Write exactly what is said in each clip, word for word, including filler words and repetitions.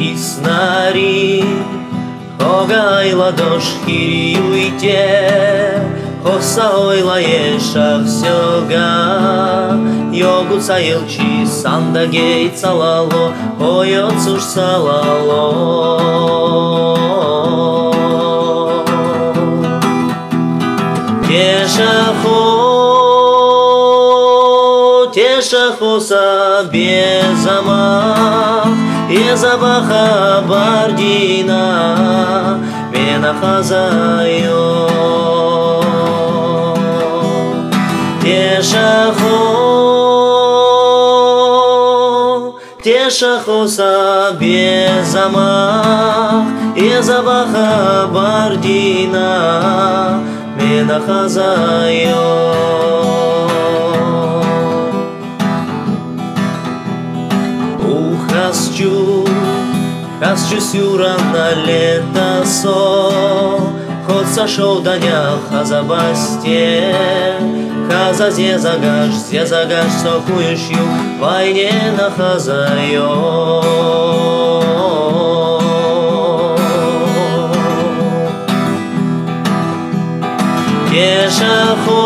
Иснარი Огайла дошхири уйте Хосаойла ешах сёга Йогу цаилчи сандагей цалало Ойоцуш цалало Тешахо, тешахоса безамах Езабаха бардина менахазайо Тешахо, тешахоса безамах Езабаха бардина менахазайо Ухасчу, хасчу сюра на лето со Ход сошел даня хазабасте Хаза зезагаш, зезагаш сокуешью Войне нахазайо Тешахо,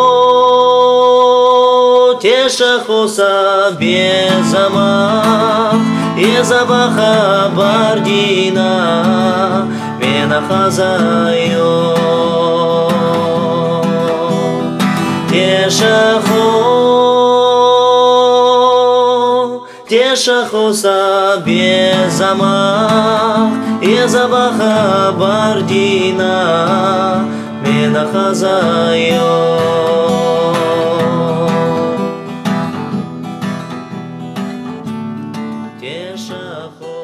тешахоса безамах Езабаха бардина менахазайо Тешахо, тешахоса безамах Езабаха бардина менахазайо Тешахо